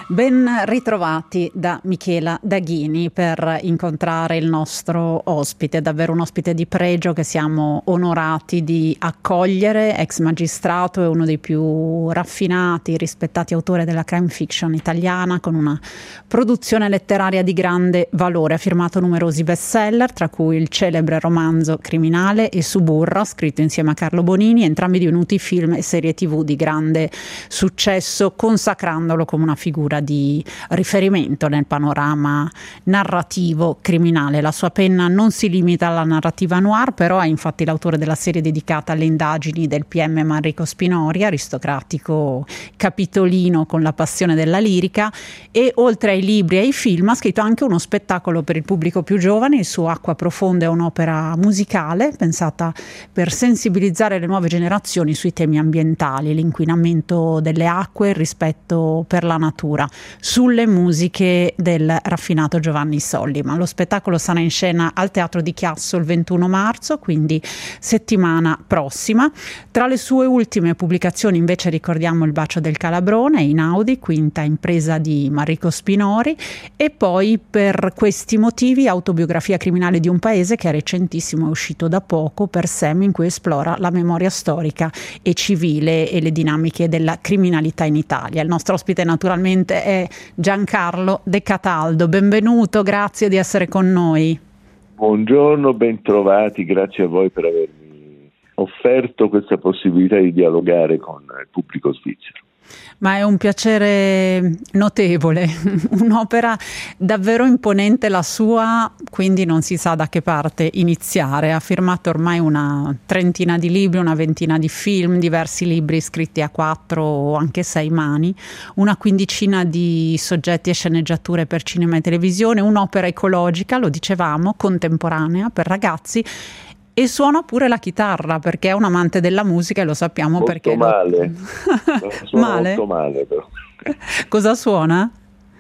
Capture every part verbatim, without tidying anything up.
Ben ritrovati da Michela Daghini per incontrare il nostro ospite, davvero un ospite di pregio che siamo onorati di accogliere, ex magistrato e uno dei più raffinati, rispettati autori della crime fiction italiana, con una produzione letteraria di grande valore. Ha firmato numerosi bestseller, tra cui il celebre romanzo Criminale e Suburra, scritto insieme a Carlo Bonini, entrambi divenuti film e serie tv di grande successo, consacrandolo come una figura di riferimento nel panorama narrativo criminale. La sua penna non si limita alla narrativa noir, però è infatti l'autore della serie dedicata alle indagini del P M Manrico Spinori, aristocratico capitolino con la passione della lirica, e oltre ai libri e ai film ha scritto anche uno spettacolo per il pubblico più giovane. Il suo Acqua Profonda è un'opera musicale pensata per sensibilizzare le nuove generazioni sui temi ambientali, l'inquinamento delle acque, il rispetto per la natura, sulle musiche del raffinato Giovanni Sollima. Lo spettacolo sarà in scena al Teatro di Chiasso il ventuno marzo, quindi settimana prossima. Tra le sue ultime pubblicazioni invece ricordiamo Il bacio del Calabrone, Inaudi, quinta impresa di Manrico Spinori, e poi Per questi motivi, autobiografia criminale di un paese, che è recentissimo, è uscito da poco, per Sam, in cui esplora la memoria storica e civile e le dinamiche della criminalità in Italia. Il nostro ospite naturalmente è Giancarlo De Cataldo. Benvenuto, grazie di essere con noi. Buongiorno, bentrovati, grazie a voi per avermi offerto questa possibilità di dialogare con il pubblico svizzero. Ma è un piacere notevole, un'opera davvero imponente la sua, quindi non si sa da che parte iniziare. Ha firmato ormai una trentina di libri, una ventina di film, diversi libri scritti a quattro o anche sei mani, una quindicina di soggetti e sceneggiature per cinema e televisione, un'opera ecologica, lo dicevamo, contemporanea per ragazzi. E suona pure la chitarra, perché è un amante della musica e lo sappiamo. Molto perché male, lo... suona male? molto male però. Cosa suona?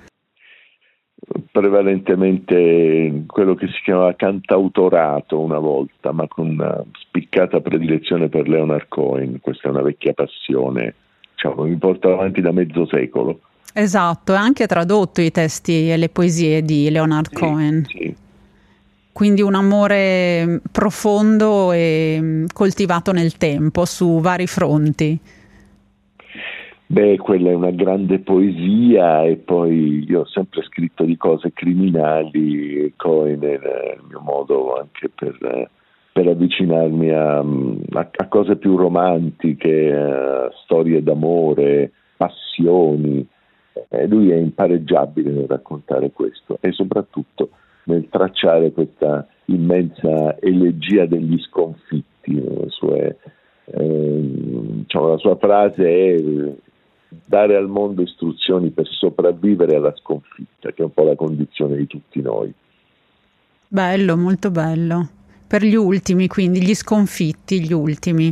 Prevalentemente quello che si chiamava cantautorato una volta, ma con una spiccata predilezione per Leonard Cohen. Questa è una vecchia passione, diciamo, mi porta avanti da mezzo secolo. Esatto, e anche tradotto i testi e le poesie di Leonard Sì, Cohen. sì. Quindi un amore profondo e coltivato nel tempo su vari fronti. Beh, quella è una grande poesia, e poi io ho sempre scritto di cose criminali, e Cohen è il mio modo anche per, per avvicinarmi a, a, a cose più romantiche, a storie d'amore, passioni. E lui è impareggiabile nel raccontare questo, e soprattutto nel tracciare questa immensa elegia degli sconfitti. Le sue, eh, diciamo, la sua frase è dare al mondo istruzioni per sopravvivere alla sconfitta, che è un po' la condizione di tutti noi. Bello, molto bello. Per gli ultimi, quindi, gli sconfitti, gli ultimi.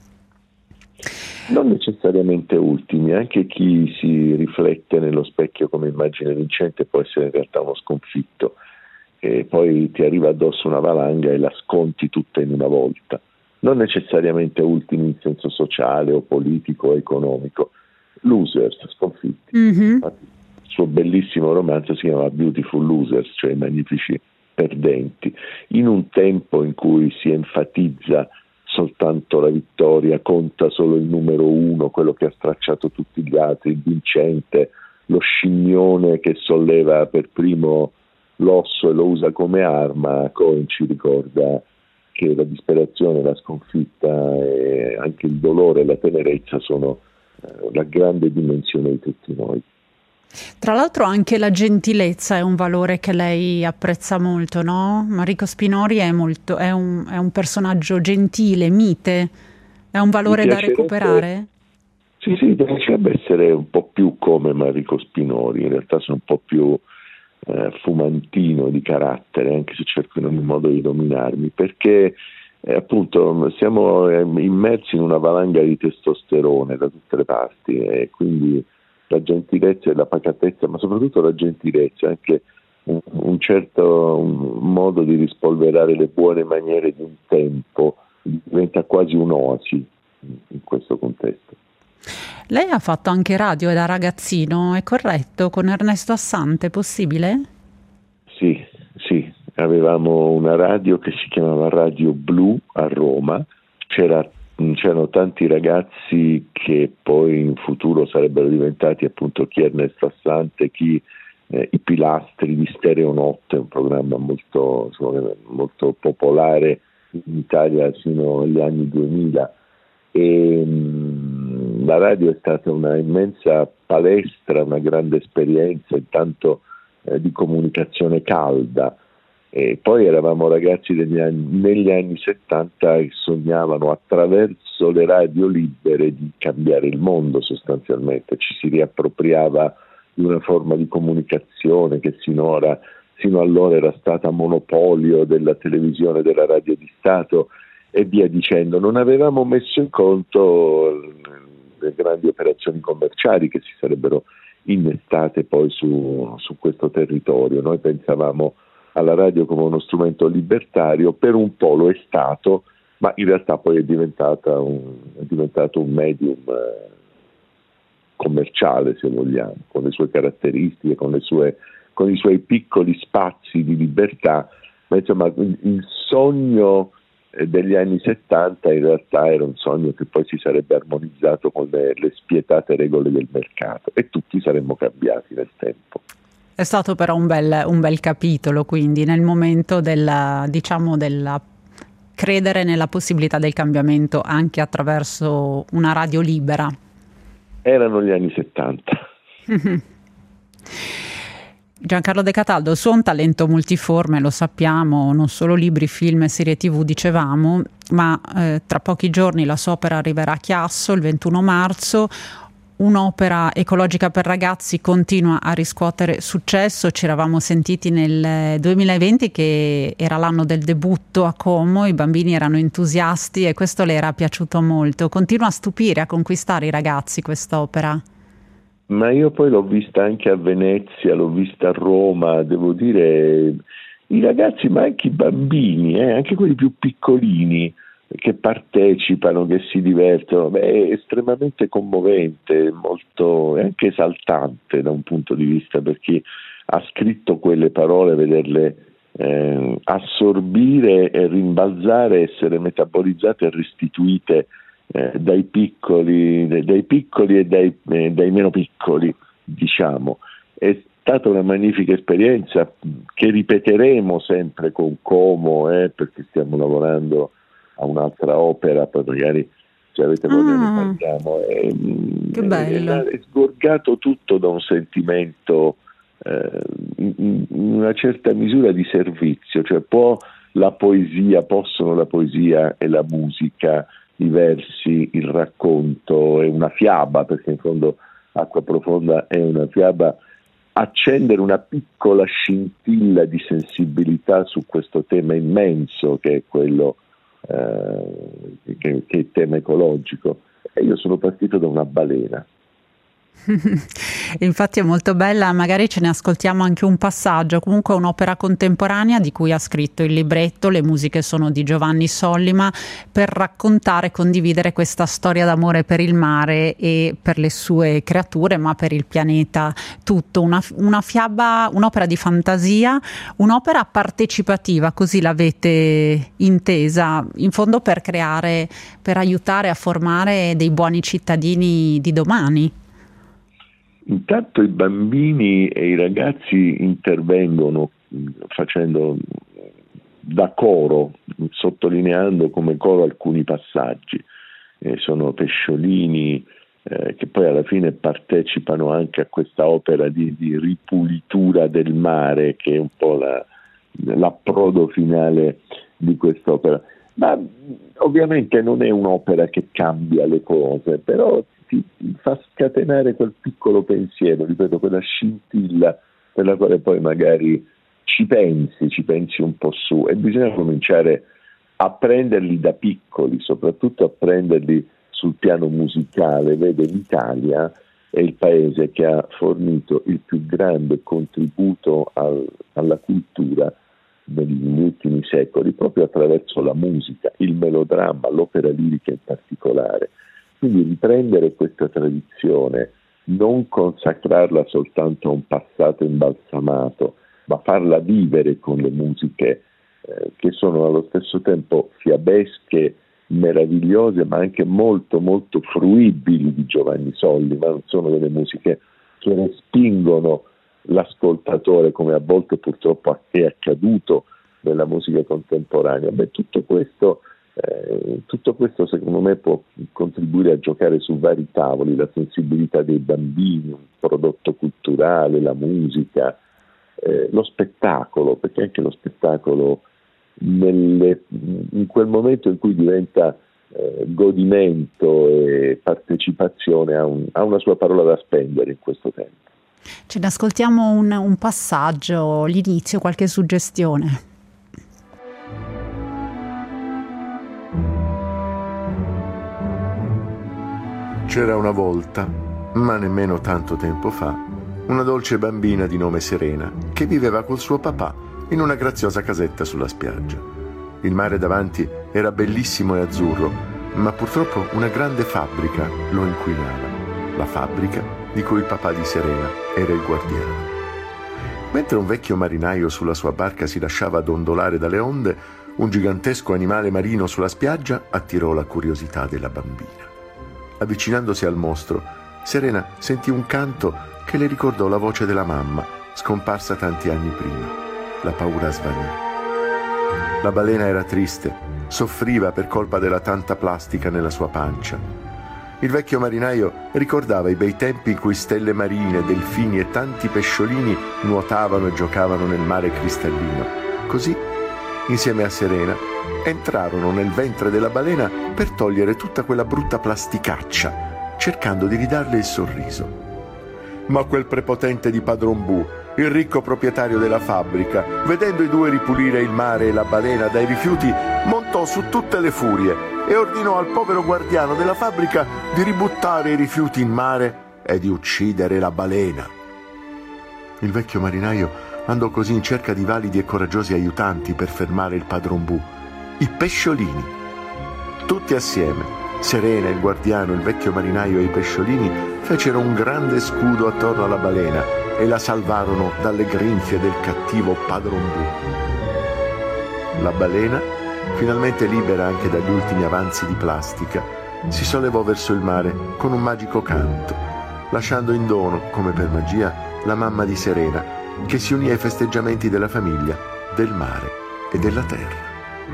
Non necessariamente ultimi, anche chi si riflette nello specchio come immagine vincente può essere in realtà uno sconfitto, e poi ti arriva addosso una valanga e la sconti tutta in una volta. Non necessariamente ultimi in senso sociale o politico o economico. Losers, sconfitti. Mm-hmm. Infatti, il suo bellissimo romanzo si chiama Beautiful Losers, cioè i magnifici perdenti. In un tempo in cui si enfatizza soltanto la vittoria, conta solo il numero uno, quello che ha stracciato tutti gli altri, il vincente, lo scimmione che solleva per primo l'osso e lo usa come arma, Cohen ci ricorda che la disperazione, la sconfitta e anche il dolore e la tenerezza sono eh, la grande dimensione di tutti noi. Tra l'altro anche la gentilezza è un valore che lei apprezza molto, no? Manrico Spinori è, molto, è, un, è un personaggio gentile, mite, è un valore da recuperare? Sì, sì, mi piacerebbe essere un po' più come Manrico Spinori, in realtà sono un po' più eh, fumantino di carattere, anche se cerco in ogni modo di dominarmi, perché eh, appunto siamo immersi in una valanga di testosterone da tutte le parti, e quindi la gentilezza e la pacatezza, ma soprattutto la gentilezza, anche un, un certo un modo di rispolverare le buone maniere di un tempo, diventa quasi un'oasi in questo contesto. Lei ha fatto anche radio da ragazzino, è corretto? Con Ernesto Assante, è possibile? Sì, sì, avevamo una radio che si chiamava Radio Blu a Roma, C'era, c'erano tanti ragazzi che poi in futuro sarebbero diventati appunto chi Ernesto Assante, chi eh, i pilastri di Stereo Notte, un programma molto, insomma, molto popolare in Italia fino agli anni duemila. E mh, la radio è stata una immensa palestra, una grande esperienza, intanto eh, di comunicazione calda. E poi eravamo ragazzi degli anni, negli anni settanta che sognavano attraverso le radio libere di cambiare il mondo sostanzialmente, ci si riappropriava di una forma di comunicazione che sinora, sino allora era stata monopolio della televisione e della radio di Stato e via dicendo. Non avevamo messo in conto le grandi operazioni commerciali che si sarebbero innestate poi su, su questo territorio. Noi pensavamo alla radio come uno strumento libertario, per un po' lo è stato, ma in realtà poi è, diventata un, è diventato un medium eh, commerciale, se vogliamo, con le sue caratteristiche, con, le sue, con i suoi piccoli spazi di libertà, ma insomma il, il sogno eh, degli anni settanta in realtà era un sogno che poi si sarebbe armonizzato con le, le spietate regole del mercato e tutti saremmo cambiati nel tempo. È stato però un bel, un bel capitolo, quindi nel momento della, diciamo, della credere nella possibilità del cambiamento anche attraverso una radio libera. Erano gli anni settanta. Giancarlo De Cataldo, il suo è un talento multiforme, lo sappiamo, non solo libri, film e serie tv dicevamo, ma eh, tra pochi giorni la sua opera arriverà a Chiasso il ventuno marzo. Un'opera ecologica per ragazzi continua a riscuotere successo. Ci eravamo sentiti nel duemilaventi che era l'anno del debutto a Como, i bambini erano entusiasti e questo le era piaciuto molto. Continua a stupire, a conquistare i ragazzi quest'opera. Ma io poi l'ho vista anche a Venezia, l'ho vista a Roma, devo dire, i ragazzi ma anche i bambini, eh, anche quelli più piccolini, che partecipano, che si divertono, beh, è estremamente commovente, molto, è anche esaltante da un punto di vista per chi ha scritto quelle parole, vederle eh, assorbire e rimbalzare, essere metabolizzate e restituite eh, dai piccoli, dai, dai piccoli e dai, eh, dai meno piccoli, diciamo. È stata una magnifica esperienza che ripeteremo sempre con Como, eh, perché stiamo lavorando a un'altra opera, poi magari se avete voglia ne Ah, parliamo. È, che bello. è, è sgorgato tutto da un sentimento eh, in, in una certa misura di servizio, cioè può la poesia, possono la poesia e la musica, i versi, il racconto e una fiaba, perché in fondo Acqua Profonda è una fiaba, accendere una piccola scintilla di sensibilità su questo tema immenso che è quello Eh, che, che è il tema ecologico. E io sono partito da una balena. Infatti è molto bella, magari ce ne ascoltiamo anche un passaggio. Comunque è un'opera contemporanea di cui ha scritto il libretto, le musiche sono di Giovanni Sollima, per raccontare e condividere questa storia d'amore per il mare e per le sue creature, ma per il pianeta tutto. Una, una fiaba, un'opera di fantasia, un'opera partecipativa, così l'avete intesa, in fondo per creare, per aiutare a formare dei buoni cittadini di domani. Intanto i bambini e i ragazzi intervengono facendo da coro, sottolineando come coro alcuni passaggi. Eh, sono pesciolini eh, che poi alla fine partecipano anche a questa opera di, di ripulitura del mare, che è un po' la, l'approdo finale di quest'opera. Ma ovviamente non è un'opera che cambia le cose, però ti fa scatenare quel piccolo pensiero, ripeto, quella scintilla per la quale poi magari ci pensi, ci pensi un po' su, e bisogna cominciare a prenderli da piccoli, soprattutto a prenderli sul piano musicale. Vede, l'Italia è il paese che ha fornito il più grande contributo al, alla cultura negli ultimi secoli, proprio attraverso la musica, il melodramma, l'opera lirica in particolare. Quindi riprendere questa tradizione, non consacrarla soltanto a un passato imbalsamato, ma farla vivere con le musiche eh, che sono allo stesso tempo fiabesche, meravigliose, ma anche molto molto fruibili di Giovanni Solli, ma non sono delle musiche che respingono l'ascoltatore, come a volte purtroppo è accaduto nella musica contemporanea. Beh, tutto questo, eh, tutto questo secondo me può contribuire a giocare su vari tavoli: la sensibilità dei bambini, un prodotto culturale, la musica, eh, lo spettacolo, perché anche lo spettacolo nelle, in quel momento in cui diventa eh, godimento e partecipazione ha, un, ha una sua parola da spendere in questo tempo. Ce ne ascoltiamo un, un passaggio, l'inizio, qualche suggestione. C'era una volta, ma nemmeno tanto tempo fa, una dolce bambina di nome Serena che viveva col suo papà in una graziosa casetta sulla spiaggia. Il mare davanti era bellissimo e azzurro, ma purtroppo una grande fabbrica lo inquinava, la fabbrica di cui il papà di Serena era il guardiano. Mentre un vecchio marinaio sulla sua barca si lasciava dondolare dalle onde, un gigantesco animale marino sulla spiaggia attirò la curiosità della bambina. Avvicinandosi al mostro, Serena sentì un canto che le ricordò la voce della mamma, scomparsa tanti anni prima. La paura svanì. La balena era triste, soffriva per colpa della tanta plastica nella sua pancia. Il vecchio marinaio ricordava i bei tempi in cui stelle marine, delfini e tanti pesciolini nuotavano e giocavano nel mare cristallino. Così, insieme a Serena, entrarono nel ventre della balena per togliere tutta quella brutta plasticaccia, cercando di ridarle il sorriso. Ma quel prepotente di Padron Bu, il ricco proprietario della fabbrica, vedendo i due ripulire il mare e la balena dai rifiuti, montò su tutte le furie e ordinò al povero guardiano della fabbrica di ributtare i rifiuti in mare e di uccidere la balena. Il vecchio marinaio andò così in cerca di validi e coraggiosi aiutanti per fermare il Padron Bu, i pesciolini. Tutti assieme, Serena, il guardiano, il vecchio marinaio e i pesciolini, fecero un grande scudo attorno alla balena e la salvarono dalle grinfie del cattivo Padron Bu. La balena, finalmente libera anche dagli ultimi avanzi di plastica, si sollevò verso il mare con un magico canto, lasciando in dono, come per magia, la mamma di Serena, che si unì ai festeggiamenti della famiglia, del mare e della terra.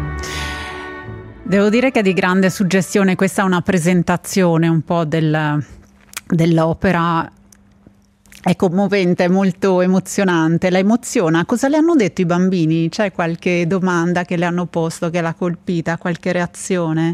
Devo dire che è di grande suggestione, questa è una presentazione un po' del, dell'opera. È commovente, è molto emozionante, la emoziona. Cosa le hanno detto i bambini? C'è qualche domanda che le hanno posto che l'ha colpita, qualche reazione?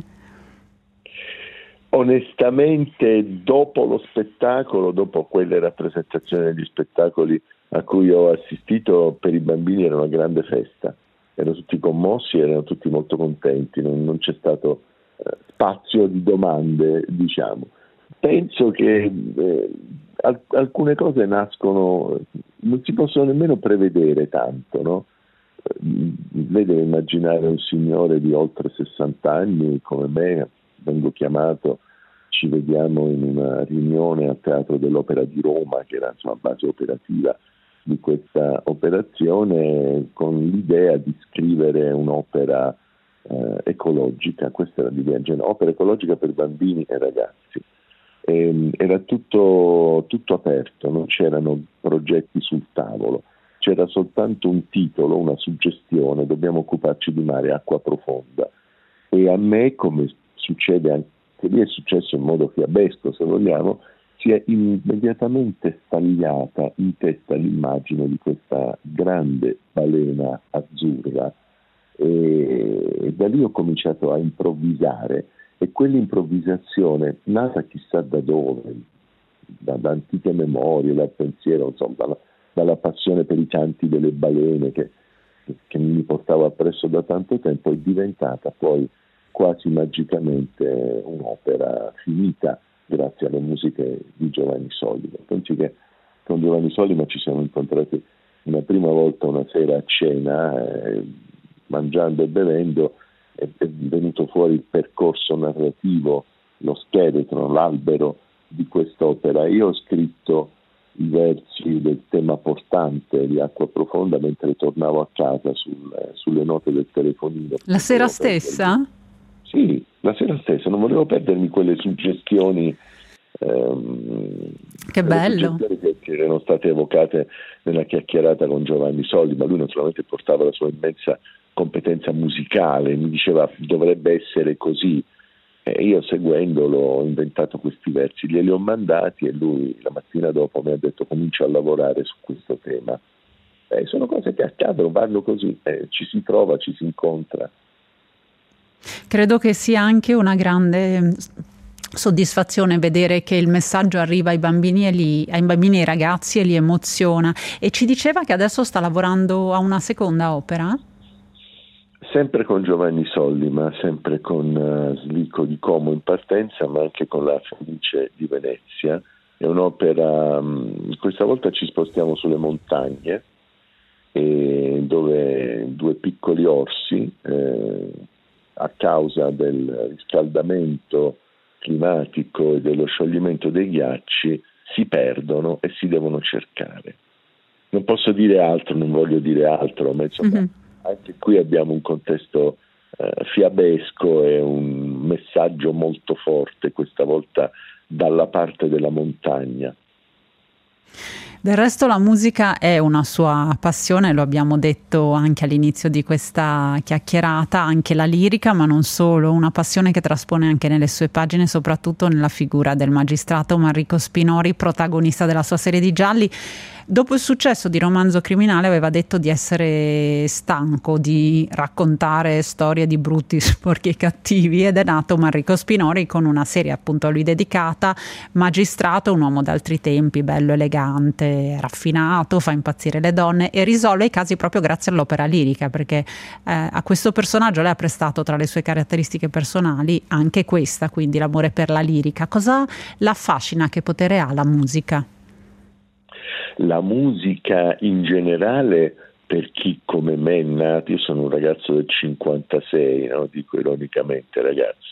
Onestamente, dopo lo spettacolo, dopo quelle rappresentazioni degli spettacoli a cui ho assistito, per i bambini era una grande festa. Erano tutti commossi, erano tutti molto contenti, non, non c'è stato eh, spazio di domande, diciamo. Penso che eh, alc- alcune cose nascono, non si possono nemmeno prevedere tanto, no? Lei deve immaginare un signore di oltre sessanta anni come me, vengo chiamato, ci vediamo in una riunione al Teatro dell'Opera di Roma, che era insomma base operativa di questa operazione, con l'idea di scrivere un'opera eh, ecologica. Questa era l'idea, opera ecologica per bambini e ragazzi. E, era tutto, tutto aperto, non c'erano progetti sul tavolo, c'era soltanto un titolo, una suggestione: dobbiamo occuparci di mare e acqua profonda. E a me, come succede anche lì, è successo in modo fiabesco, se vogliamo, si è immediatamente stagliata in testa l'immagine di questa grande balena azzurra, e, e da lì ho cominciato a improvvisare, e quell'improvvisazione, nata chissà da dove, da, da antiche memorie, dal pensiero, insomma, dalla, dalla passione per i canti delle balene che, che mi portavo appresso da tanto tempo, è diventata poi quasi magicamente un'opera finita grazie alle musiche di Giovanni Sollima. Pensi che con Giovanni Sollima ci siamo incontrati una prima volta una sera a cena, eh, mangiando e bevendo, è, è venuto fuori il percorso narrativo lo scheletro, l'albero di quest'opera. Io ho scritto i versi del tema portante di Acqua Profonda mentre tornavo a casa sul, sulle note del telefonino. La sera stessa? Sì, la sera stessa, non volevo perdermi quelle suggestioni, ehm, che bello, suggestioni che, che erano state evocate nella chiacchierata con Giovanni Solli, ma lui naturalmente portava la sua immensa competenza musicale, mi diceva dovrebbe essere così. E io seguendolo ho inventato questi versi, glieli ho mandati e lui la mattina dopo mi ha detto comincia a lavorare su questo tema. Eh, sono cose che accadono, vanno così, eh, ci si trova, ci si incontra. Credo che sia anche una grande soddisfazione vedere che il messaggio arriva ai bambini e li, ai bambini e ai ragazzi e li emoziona. E ci diceva che adesso sta lavorando a una seconda opera? Sempre con Giovanni Solli, ma sempre con uh, Slico di Como in partenza, ma anche con La Fenice di Venezia. È un'opera, um, questa volta ci spostiamo sulle montagne, e dove due piccoli orsi, eh, a causa del riscaldamento climatico e dello scioglimento dei ghiacci, si perdono e si devono cercare. Non posso dire altro, non voglio dire altro, ma insomma... Mm-hmm. Anche qui abbiamo un contesto eh, fiabesco e un messaggio molto forte, questa volta dalla parte della montagna. Del resto la musica è una sua passione, lo abbiamo detto anche all'inizio di questa chiacchierata, anche la lirica, ma non solo, una passione che traspone anche nelle sue pagine, soprattutto nella figura del magistrato Manrico Spinori, protagonista della sua serie di gialli. Dopo il successo di Romanzo Criminale aveva detto di essere stanco di raccontare storie di brutti, sporchi e cattivi, ed è nato Manrico Spinori con una serie appunto a lui dedicata, Magistrato, un uomo d'altri tempi, bello, elegante, raffinato, fa impazzire le donne e risolve i casi proprio grazie all'opera lirica, perché eh, a questo personaggio lei ha prestato tra le sue caratteristiche personali anche questa, quindi l'amore per la lirica. Cosa l'affascina, che potere ha la musica? La musica in generale, per chi come me è nato, io sono un ragazzo del cinquantasei, no? Dico ironicamente ragazzo,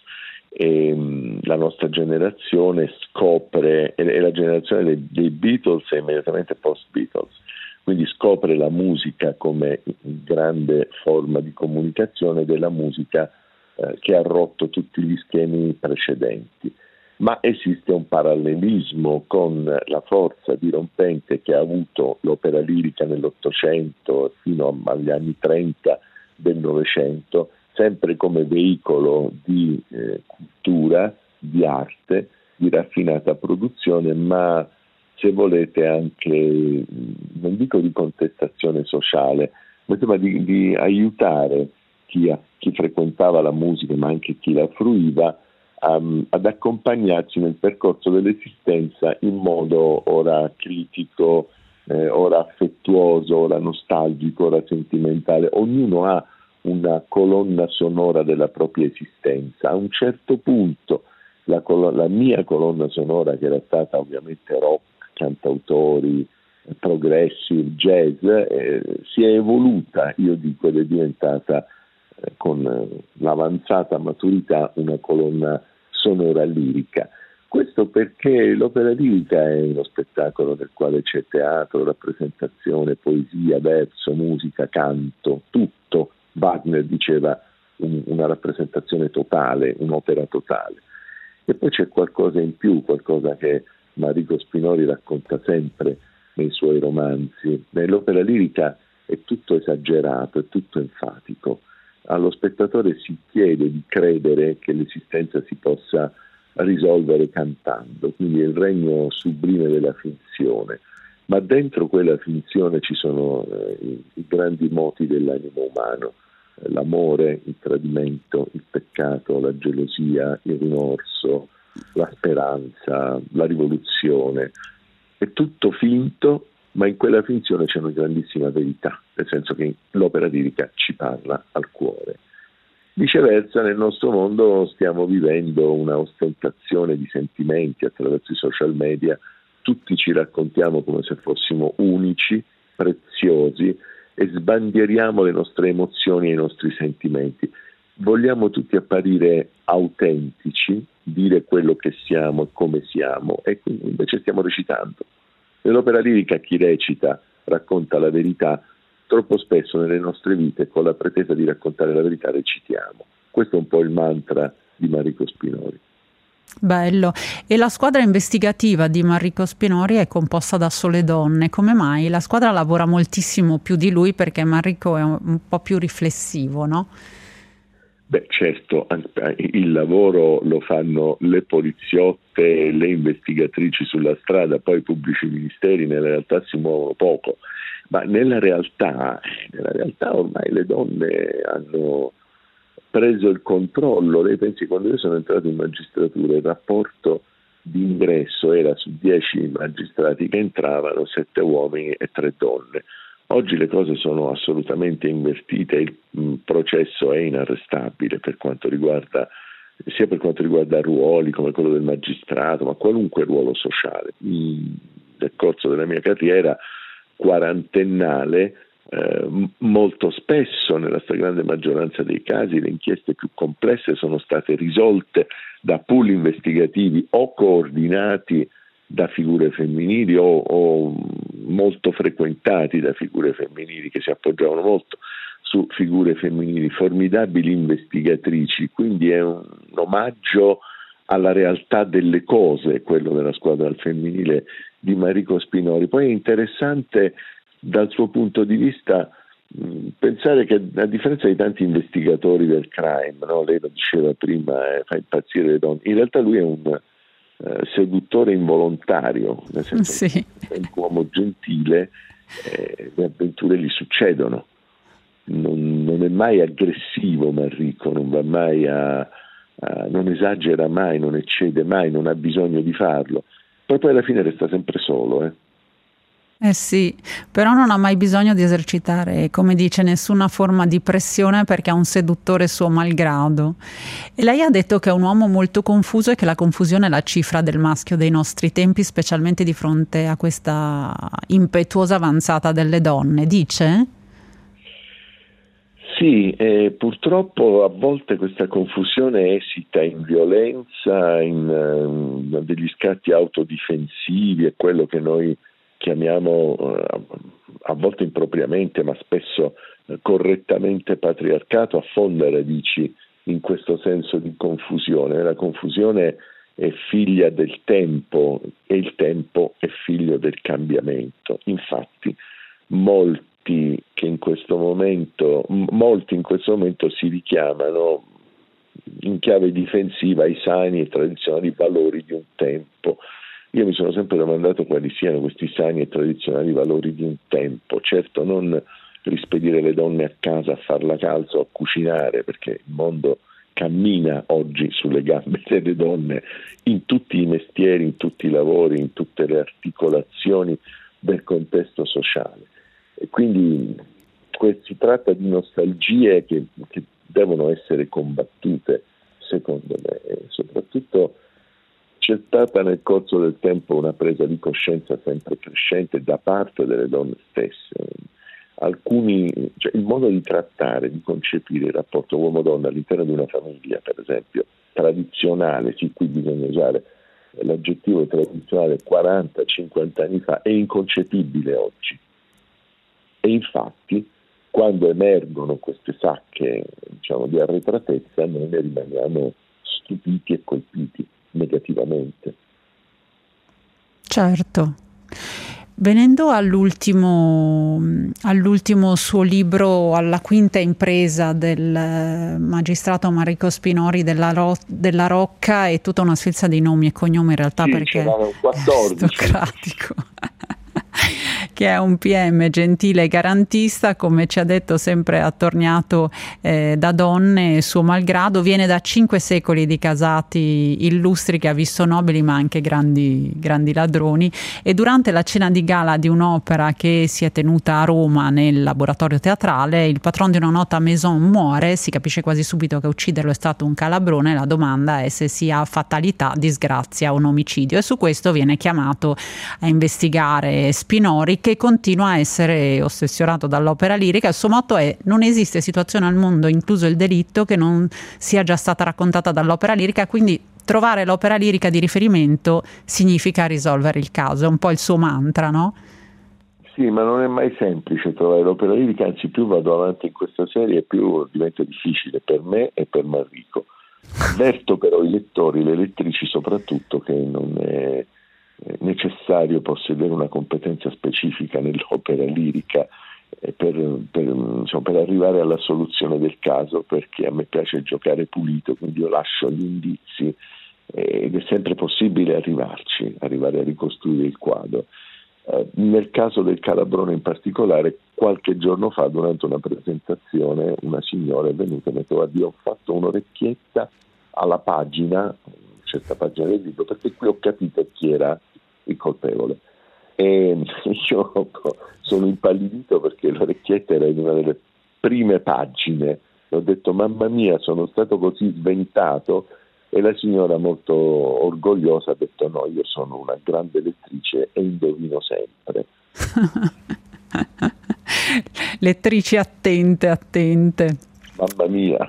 e mh, la nostra generazione scopre, è la generazione dei, dei Beatles e immediatamente post Beatles, quindi scopre la musica come grande forma di comunicazione della musica eh, che ha rotto tutti gli schemi precedenti. Ma esiste un parallelismo con la forza dirompente che ha avuto l'opera lirica nell'Ottocento fino agli anni trenta del Novecento, sempre come veicolo di eh, cultura, di arte, di raffinata produzione, ma se volete anche, non dico di contestazione sociale, ma insomma di, di aiutare chi, chi frequentava la musica, ma anche chi la fruiva, Um, ad accompagnarci nel percorso dell'esistenza in modo ora critico, eh, ora affettuoso, ora nostalgico, ora sentimentale. Ognuno ha una colonna sonora della propria esistenza. A un certo punto la, col- la mia colonna sonora, che era stata ovviamente rock, cantautori, progressive, jazz, eh, si è evoluta, io dico, ed è diventata eh, con eh, l'avanzata maturità una colonna sonora lirica. Questo perché l'opera lirica è uno spettacolo nel quale c'è teatro, rappresentazione, poesia, verso, musica, canto, tutto. Wagner diceva un, una rappresentazione totale, un'opera totale. E poi c'è qualcosa in più, qualcosa che Manrico Spinori racconta sempre nei suoi romanzi. Nell'opera lirica è tutto esagerato, è tutto enfatico. Allo spettatore si chiede di credere che l'esistenza si possa risolvere cantando, quindi è il regno sublime della finzione, ma dentro quella finzione ci sono eh, i, i grandi moti dell'animo umano, eh, l'amore, il tradimento, il peccato, la gelosia, il rimorso, la speranza, la rivoluzione. È tutto finto, ma in quella finzione c'è una grandissima verità, nel senso che l'opera lirica ci parla al cuore. Viceversa, nel nostro mondo stiamo vivendo una ostentazione di sentimenti attraverso i social media, tutti ci raccontiamo come se fossimo unici, preziosi, e sbandieriamo le nostre emozioni e i nostri sentimenti. vogliamo tutti apparire autentici, dire quello che siamo e come siamo, e quindi invece stiamo recitando. Nell'opera lirica chi recita racconta la verità, troppo spesso nelle nostre vite con la pretesa di raccontare la verità recitiamo. Questo è un po' il mantra di Marrico Spinori. Bello. E la squadra investigativa di Marrico Spinori è composta da sole donne. Come mai? La squadra lavora moltissimo più di lui perché Marrico è un, un po' più riflessivo, no? Beh, certo, il lavoro lo fanno le poliziotte, le investigatrici sulla strada, poi i pubblici ministeri nella realtà si muovono poco, ma nella realtà, nella realtà ormai le donne hanno preso il controllo. Lei pensi, quando io sono entrato in magistratura il rapporto di ingresso era su dieci magistrati che entravano, sette uomini e tre donne. Oggi le cose sono assolutamente invertite, il processo è inarrestabile per quanto riguarda, sia per quanto riguarda ruoli come quello del magistrato, ma qualunque ruolo sociale. Nel corso della mia carriera quarantennale, eh, molto spesso, nella stragrande maggioranza dei casi, le inchieste più complesse sono state risolte da pool investigativi o coordinati da figure femminili o, o molto frequentati da figure femminili che si appoggiavano molto su figure femminili, formidabili investigatrici, quindi è un, un omaggio alla realtà delle cose quello della squadra al femminile di Marrico Spinori. Poi è interessante dal suo punto di vista mh, pensare che, a differenza di tanti investigatori del crime, no? Lei lo diceva prima, eh, fa impazzire le donne, in realtà lui è un Uh, seduttore involontario, nel senso sì. che è un uomo gentile, eh, le avventure gli succedono, non, non è mai aggressivo Marrico, non va mai a, a non esagera mai, non eccede mai, non ha bisogno di farlo, poi poi alla fine resta sempre solo, eh. Eh sì, però non ha mai bisogno di esercitare, come dice, nessuna forma di pressione perché ha un seduttore suo malgrado. E lei ha detto che è un uomo molto confuso e che la confusione è la cifra del maschio dei nostri tempi, specialmente di fronte a questa impetuosa avanzata delle donne. Dice? Sì, eh, purtroppo a volte questa confusione esita in violenza, in uh, degli scatti autodifensivi, è quello che noi chiamiamo a volte impropriamente, ma spesso correttamente patriarcato, affonda radici in questo senso di confusione. La confusione è figlia del tempo e il tempo è figlio del cambiamento. Infatti molti che in questo momento molti in questo momento si richiamano in chiave difensiva ai sani e tradizionali valori di un tempo. Io mi sono sempre domandato quali siano questi sani e tradizionali valori di un tempo. Certo, non rispedire le donne a casa a far la calza o a cucinare, perché il mondo cammina oggi sulle gambe delle donne in tutti i mestieri, in tutti i lavori, in tutte le articolazioni del contesto sociale. E quindi si tratta di nostalgie che, che devono essere combattute, secondo me, e soprattutto c'è stata nel corso del tempo una presa di coscienza sempre crescente da parte delle donne stesse. Alcuni, cioè il modo di trattare, di concepire il rapporto uomo-donna all'interno di una famiglia, per esempio, tradizionale, sì, qui bisogna usare l'aggettivo tradizionale quaranta cinquanta anni fa, è inconcepibile oggi. E infatti, quando emergono queste sacche, diciamo, di arretratezza, noi ne rimaniamo stupiti e colpiti negativamente. Certo. Venendo all'ultimo, all'ultimo suo libro, alla quinta impresa del magistrato Marrico Spinori della, Ro- della Rocca, è tutta una sfilza di nomi e cognomi in realtà, sì, perché quattordici. È aristocratico. Che è un P M gentile e garantista, come ci ha detto, sempre attorniato eh, da donne, suo malgrado. Viene da cinque secoli di casati illustri che ha visto nobili ma anche grandi, grandi ladroni, e durante la cena di gala di un'opera che si è tenuta a Roma nel laboratorio teatrale, il patron di una nota maison muore. Si capisce quasi subito che ucciderlo è stato un calabrone. La domanda è se sia fatalità, disgrazia o un omicidio, e su questo viene chiamato a investigare Spinori, che continua a essere ossessionato dall'opera lirica. Il suo motto è: non esiste situazione al mondo, incluso il delitto, che non sia già stata raccontata dall'opera lirica, quindi trovare l'opera lirica di riferimento significa risolvere il caso, è un po' il suo mantra, no? Sì, ma non è mai semplice trovare l'opera lirica, anzi più vado avanti in questa serie più diventa difficile per me e per Manrico. Avverto però i lettori, le lettrici soprattutto, che non è necessario possedere una competenza specifica nell'opera lirica per, per, insomma, per arrivare alla soluzione del caso, perché a me piace giocare pulito, quindi io lascio gli indizi ed è sempre possibile arrivarci, arrivare a ricostruire il quadro. Eh, nel caso del Calabrone in particolare, qualche giorno fa durante una presentazione una signora è venuta e mi ha detto: guardi, ho fatto un'orecchietta alla pagina, certa pagina del libro, perché qui ho capito chi era il colpevole. E io sono impallidito perché l'orecchietta era in una delle prime pagine e ho detto: mamma mia, sono stato così sventato. E la signora, molto orgogliosa, ha detto: no, io sono una grande lettrice e indovino sempre. Lettrici attente, attente. Mamma mia.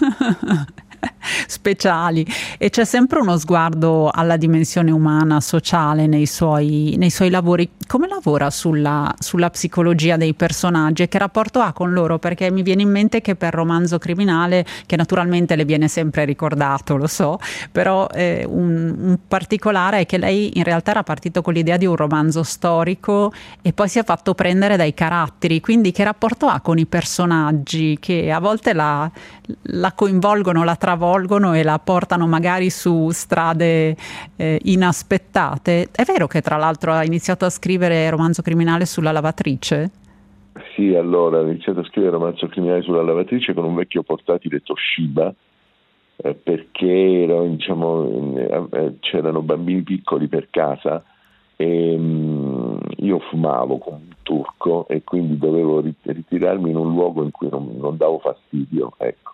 Speciali. E c'è sempre uno sguardo alla dimensione umana, sociale nei suoi, nei suoi lavori. Come lavora sulla, sulla psicologia dei personaggi e che rapporto ha con loro? Perché mi viene in mente che per Romanzo Criminale, che naturalmente le viene sempre ricordato, lo so, però eh, un, un particolare è che lei in realtà era partito con l'idea di un romanzo storico e poi si è fatto prendere dai caratteri. Quindi che rapporto ha con i personaggi che a volte la, la coinvolgono, la travolgono e la portano magari su strade eh, inaspettate? È vero che tra l'altro ha iniziato a scrivere Romanzo Criminale sulla lavatrice? Sì, allora ho iniziato a scrivere Romanzo Criminale sulla lavatrice con un vecchio portatile Toshiba, eh, perché ero, diciamo, eh, c'erano bambini piccoli per casa e mh, io fumavo come un turco e quindi dovevo ritirarmi in un luogo in cui non, non davo fastidio, ecco.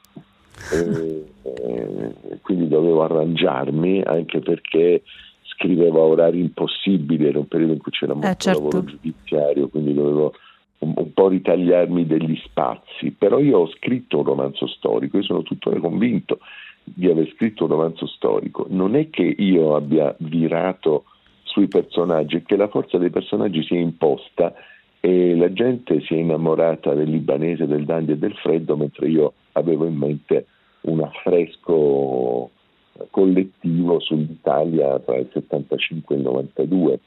E, e quindi dovevo arrangiarmi, anche perché scrivevo a orari impossibili, era un periodo in cui c'era molto eh, certo. lavoro giudiziario, quindi dovevo un, un po' ritagliarmi degli spazi. Però io ho scritto un romanzo storico, io sono tuttora convinto di aver scritto un romanzo storico. Non è che io abbia virato sui personaggi, è che la forza dei personaggi si è imposta e la gente si è innamorata del libanese, del dandy e del freddo, mentre io avevo in mente un affresco collettivo sull'Italia tra il settantacinque e il novantadue.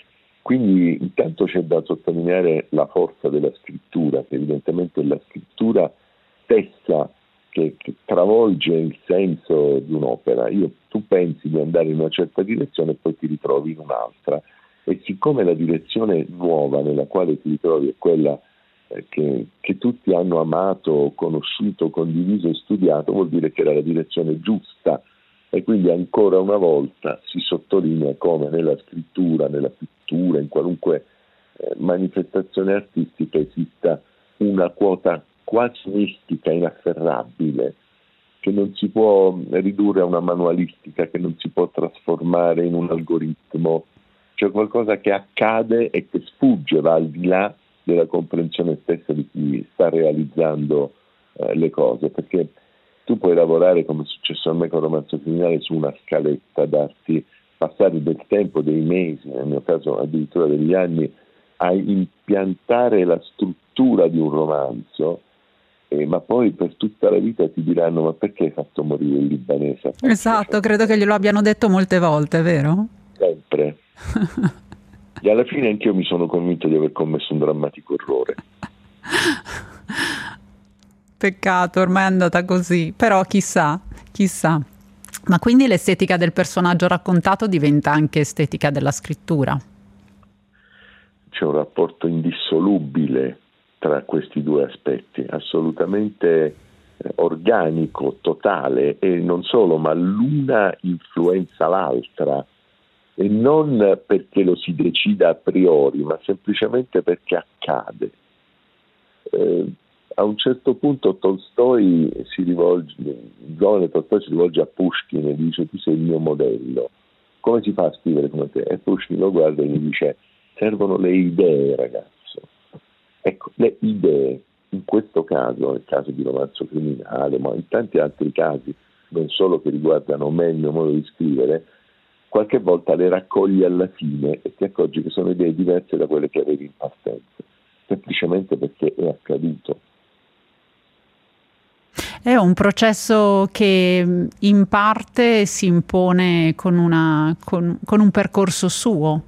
Quindi intanto c'è da sottolineare la forza della scrittura, che evidentemente è la scrittura stessa che, che travolge il senso di un'opera. Io, tu pensi di andare in una certa direzione e poi ti ritrovi in un'altra, e siccome la direzione nuova nella quale ti ritrovi è quella eh, che, che tutti hanno amato, conosciuto, condiviso e studiato, vuol dire che era la direzione giusta. E quindi ancora una volta si sottolinea come nella scrittura, nella pittura, in qualunque eh, manifestazione artistica esista una quota quasi mistica, inafferrabile, che non si può ridurre a una manualistica, che non si può trasformare in un algoritmo. C'è qualcosa che accade e che sfugge, va al di là della comprensione stessa di chi sta realizzando eh, le cose, perché tu puoi lavorare, come è successo a me con Romanzo Criminale, su una scaletta, darti, passare del tempo, dei mesi, nel mio caso addirittura degli anni, a impiantare la struttura di un romanzo, eh, ma poi per tutta la vita ti diranno: ma perché hai fatto morire il libanese? Esatto, credo che glielo abbiano detto molte volte, vero? Sempre. E alla fine anch'io mi sono convinto di aver commesso un drammatico errore. Peccato, ormai è andata così, però chissà, chissà. Ma quindi l'estetica del personaggio raccontato diventa anche estetica della scrittura? C'è un rapporto indissolubile tra questi due aspetti, assolutamente eh, organico, totale, e non solo, ma l'una influenza l'altra, e non perché lo si decida a priori, ma semplicemente perché accade. Eh, A un certo punto Tolstoi si rivolge, il giovane Tolstoi si rivolge a Pushkin e dice: tu sei il mio modello, come si fa a scrivere come te? E Pushkin lo guarda e gli dice: servono le idee, ragazzo. Ecco, le idee, in questo caso, nel caso di romanzo criminale, ma in tanti altri casi, non solo che riguardano me e il mio modo di scrivere, qualche volta le raccogli alla fine e ti accorgi che sono idee diverse da quelle che avevi in partenza, semplicemente perché è accaduto. È un processo che in parte si impone con, una, con, con un percorso suo.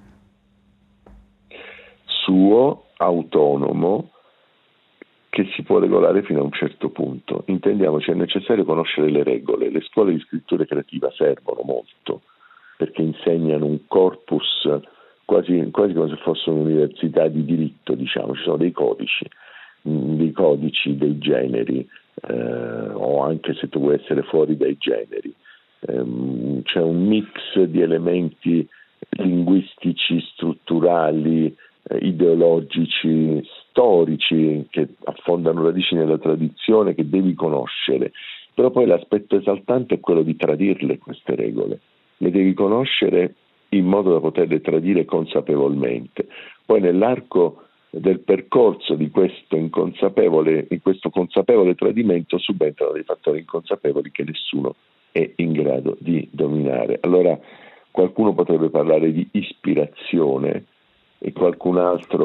Suo, autonomo, che si può regolare fino a un certo punto. Intendiamoci, è necessario conoscere le regole. Le scuole di scrittura creativa servono molto, perché insegnano un corpus quasi, quasi come se fosse un'università di diritto, diciamo. Ci sono dei codici, dei codici dei generi, eh, o anche se tu vuoi essere fuori dai generi. Um, c'è un mix di elementi linguistici, strutturali, eh, ideologici, storici, che affondano radici nella tradizione, che devi conoscere. Però poi l'aspetto esaltante è quello di tradirle queste regole. Le devi conoscere in modo da poterle tradire consapevolmente. Poi nell'arco del percorso di questo inconsapevole, in questo consapevole tradimento subentrano dei fattori inconsapevoli che nessuno è in grado di dominare. Allora qualcuno potrebbe parlare di ispirazione e qualcun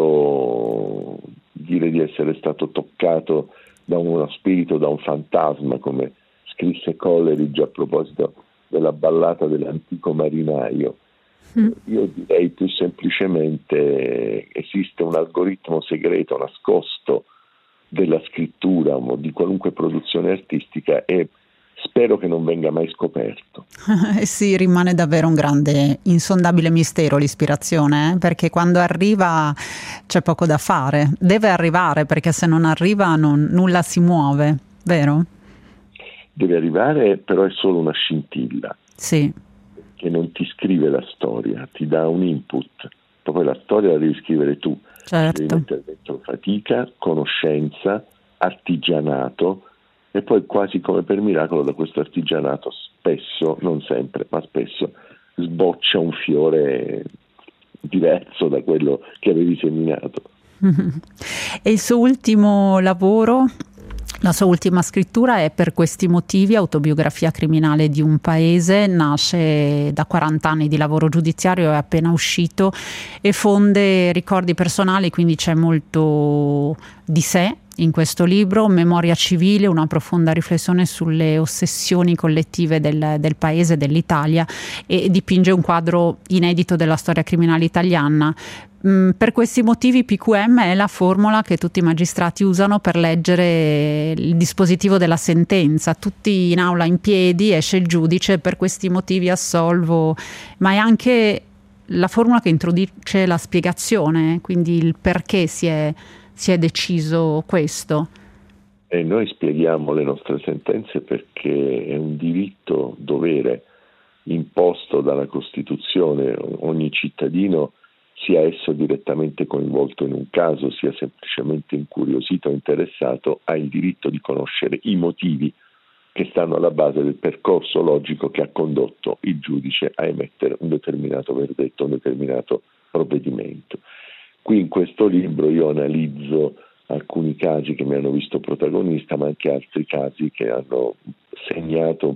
altro dire di essere stato toccato da uno spirito, da un fantasma, come scrisse Coleridge a proposito della ballata dell'antico marinaio. Mm. Io direi più semplicemente esiste un algoritmo segreto nascosto della scrittura o di qualunque produzione artistica e spero che non venga mai scoperto. Eh sì, rimane davvero un grande, insondabile mistero l'ispirazione, eh? Perché quando arriva c'è poco da fare, deve arrivare, perché se non arriva non, nulla si muove, vero? Deve arrivare, però è solo una scintilla. Sì. Che non ti scrive la storia, ti dà un input, poi la storia la devi scrivere tu. Certo. Devi mettere dentro fatica, conoscenza, artigianato, e poi quasi come per miracolo da questo artigianato spesso, non sempre, ma spesso sboccia un fiore diverso da quello che avevi seminato. E il suo ultimo lavoro? La sua ultima scrittura è Per questi motivi, autobiografia criminale di un paese, nasce da quaranta anni di lavoro giudiziario, è appena uscito e fonde ricordi personali, quindi c'è molto di sé in questo libro, memoria civile, una profonda riflessione sulle ossessioni collettive del, del paese, dell'Italia, e dipinge un quadro inedito della storia criminale italiana. Mm, per questi motivi P Q M è la formula che tutti i magistrati usano per leggere il dispositivo della sentenza, tutti in aula in piedi, esce il giudice, per questi motivi assolvo, ma è anche la formula che introduce la spiegazione, quindi il perché si è, si è deciso questo. E noi spieghiamo le nostre sentenze perché è un diritto dovere imposto dalla Costituzione. Ogni cittadino, sia esso direttamente coinvolto in un caso, sia semplicemente incuriosito o interessato, ha il diritto di conoscere i motivi che stanno alla base del percorso logico che ha condotto il giudice a emettere un determinato verdetto, un determinato provvedimento. Qui in questo libro io analizzo alcuni casi che mi hanno visto protagonista, ma anche altri casi che hanno segnato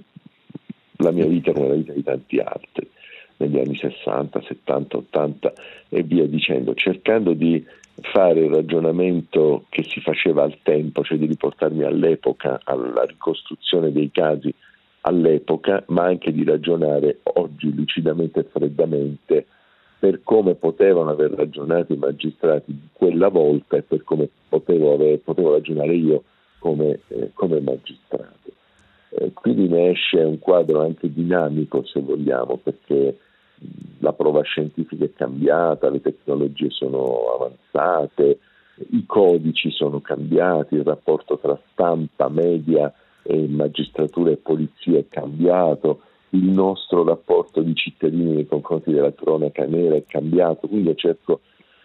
la mia vita come la vita di tanti altri, negli anni sessanta, settanta, ottanta e via dicendo, cercando di fare il ragionamento che si faceva al tempo, cioè di riportarmi all'epoca, alla ricostruzione dei casi all'epoca, ma anche di ragionare oggi lucidamente e freddamente per come potevano aver ragionato i magistrati di quella volta e per come potevo, aver, potevo ragionare io come, eh, come magistrato. Eh, quindi ne esce un quadro anche dinamico, se vogliamo, perché la prova scientifica è cambiata, le tecnologie sono avanzate, i codici sono cambiati, il rapporto tra stampa, media e magistratura e polizia è cambiato, il nostro rapporto di cittadini nei confronti della cronaca nera è cambiato, quindi io cerco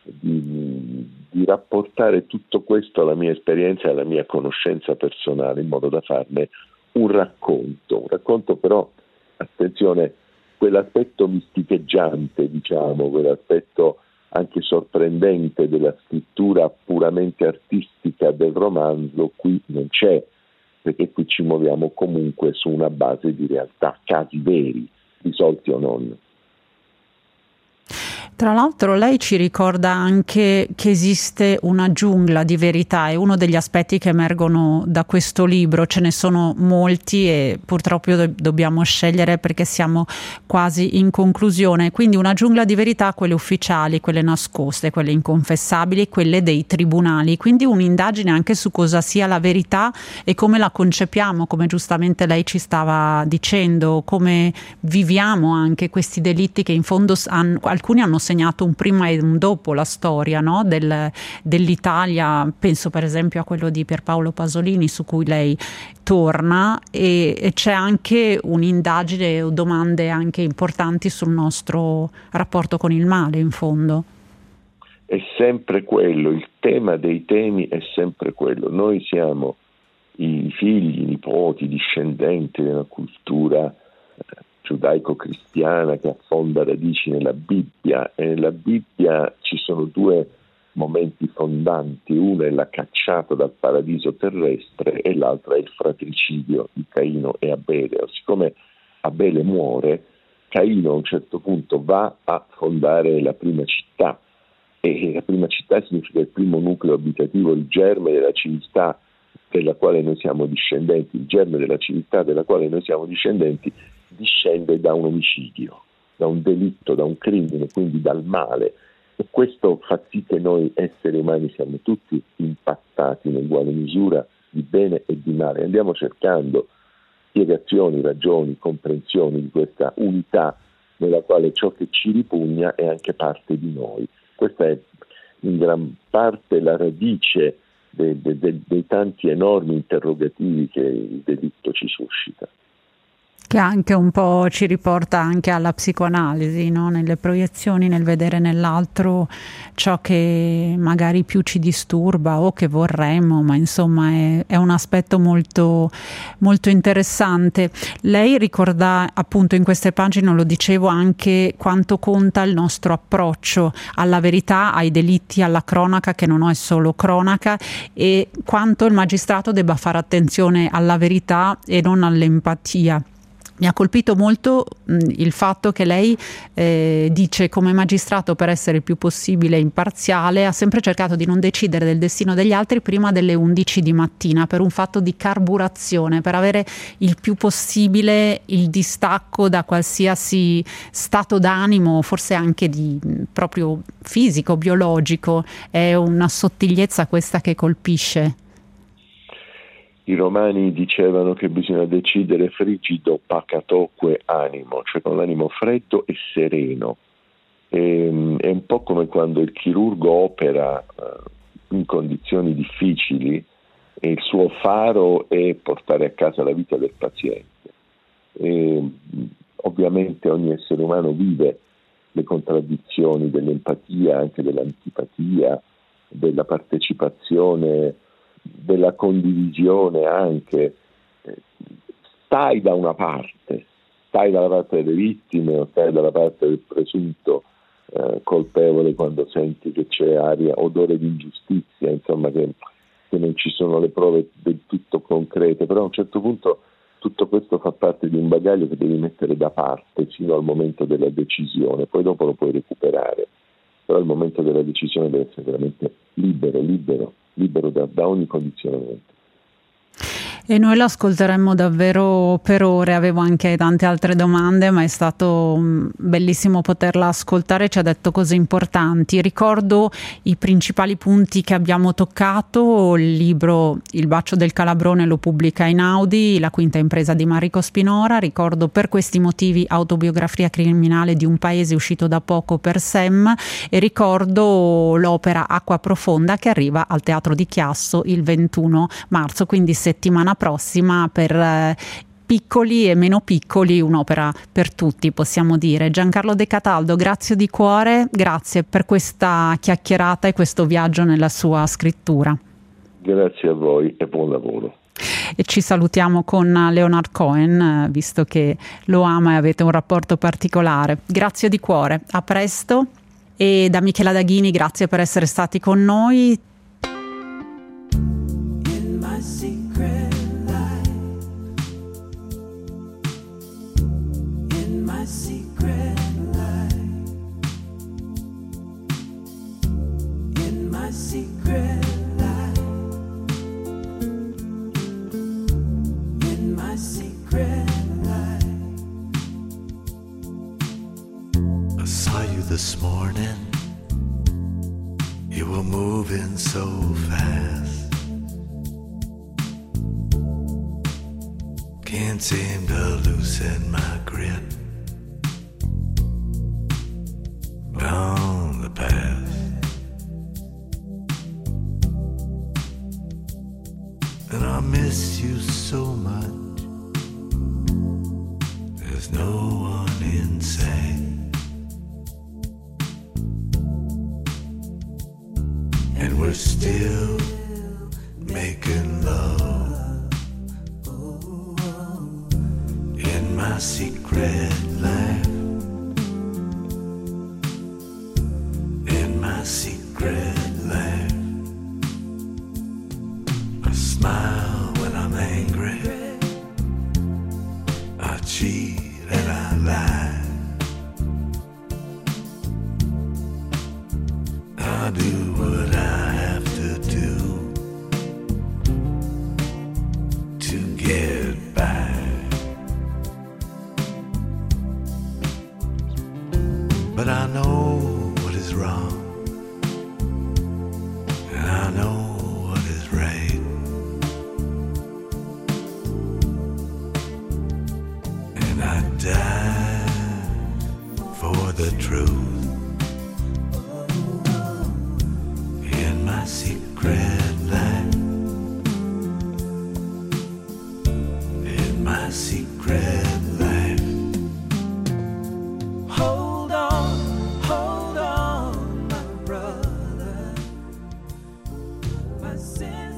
di, di rapportare tutto questo alla mia esperienza e alla mia conoscenza personale in modo da farne un racconto, un racconto però, attenzione, quell'aspetto misticheggiante, diciamo, quell'aspetto anche sorprendente della scrittura puramente artistica del romanzo qui non c'è, perché qui ci muoviamo comunque su una base di realtà, casi veri, risolti o non. Tra l'altro lei ci ricorda anche che esiste una giungla di verità, è uno degli aspetti che emergono da questo libro, ce ne sono molti e purtroppo do- dobbiamo scegliere perché siamo quasi in conclusione, quindi una giungla di verità, quelle ufficiali, quelle nascoste, quelle inconfessabili, quelle dei tribunali, quindi un'indagine anche su cosa sia la verità e come la concepiamo, come giustamente lei ci stava dicendo, come viviamo anche questi delitti che in fondo hanno, alcuni hanno segnato un prima e un dopo la storia, no? Del, dell'Italia, penso per esempio a quello di Pierpaolo Pasolini su cui lei torna e, e c'è anche un'indagine o domande anche importanti sul nostro rapporto con il male in fondo. È sempre quello, il tema dei temi è sempre quello, noi siamo i figli, i nipoti, i discendenti della cultura giudaico-cristiana che affonda radici nella Bibbia, e nella Bibbia ci sono due momenti fondanti, uno è la cacciata dal paradiso terrestre e l'altro è il fratricidio di Caino e Abele. Siccome Abele muore, Caino a un certo punto va a fondare la prima città, e la prima città significa il primo nucleo abitativo, il germe della civiltà della quale noi siamo discendenti, il germe della civiltà della quale noi siamo discendenti discende da un omicidio, da un delitto, da un crimine, quindi dal male, e questo fa sì che noi esseri umani siamo tutti impattati in uguale misura di bene e di male. Andiamo cercando spiegazioni, ragioni, comprensioni di questa unità nella quale ciò che ci ripugna è anche parte di noi. Questa è in gran parte la radice dei, dei, dei tanti enormi interrogativi che il delitto ci suscita. Che anche un po' ci riporta anche alla psicoanalisi, no? Nelle proiezioni, nel vedere nell'altro ciò che magari più ci disturba o che vorremmo, ma insomma è, è un aspetto molto, molto interessante. Lei ricorda appunto in queste pagine, lo dicevo, anche quanto conta il nostro approccio alla verità, ai delitti, alla cronaca, che non è solo cronaca, e quanto il magistrato debba fare attenzione alla verità e non all'empatia. Mi ha colpito molto mh, il fatto che lei eh, dice come magistrato, per essere il più possibile imparziale, ha sempre cercato di non decidere del destino degli altri prima delle undici di mattina, per un fatto di carburazione, per avere il più possibile il distacco da qualsiasi stato d'animo, forse anche di mh, proprio fisico, biologico. È una sottigliezza questa che colpisce. I romani dicevano che bisogna decidere frigido pacatoque animo, cioè con l'animo freddo e sereno. E, è un po' come quando il chirurgo opera uh, in condizioni difficili e il suo faro è portare a casa la vita del paziente. E, ovviamente ogni essere umano vive le contraddizioni dell'empatia, anche dell'antipatia, della partecipazione, della condivisione anche. Stai da una parte, stai dalla parte delle vittime o stai dalla parte del presunto eh, colpevole quando senti che c'è aria, odore di ingiustizia, insomma che, che non ci sono le prove del tutto concrete, però a un certo punto tutto questo fa parte di un bagaglio che devi mettere da parte fino al momento della decisione, poi dopo lo puoi recuperare, però il momento della decisione deve essere veramente libero, libero libero da, da ogni condizionamento. E noi l'ascolteremmo davvero per ore, avevo anche tante altre domande, ma è stato bellissimo poterla ascoltare, ci ha detto cose importanti. Ricordo i principali punti che abbiamo toccato: il libro Il bacio del Calabrone lo pubblica Einaudi, La quinta impresa di Marico Spinora. Ricordo Per questi motivi, autobiografia criminale di un paese, uscito da poco per Sem, e ricordo l'opera Acqua Profonda, che arriva al Teatro di Chiasso il ventuno marzo, quindi settimana prossima. Per eh, piccoli e meno piccoli, un'opera per tutti, possiamo dire. Giancarlo De Cataldo, grazie di cuore, grazie per questa chiacchierata e questo viaggio nella sua scrittura. Grazie a voi e buon lavoro. E ci salutiamo con Leonard Cohen, visto che lo ama e avete un rapporto particolare. Grazie di cuore, a presto. E da Michela Daghini, grazie per essere stati con noi. In my secret life, in my secret life, in my secret life, in my secret life. I saw you this morning. You were moving so fast. Can't seem to loosen my grip on the past. And I miss you so much. There's no one in sight. And we're still making love in my secret life, in my secret life. I smile when I'm angry, I cheat and I lie, I do what I have to do to get by. But I know what is wrong, and I know what is right. And I die for the truth. In my secret life, in my secret life. Hold on, hold on, my brother, my sister.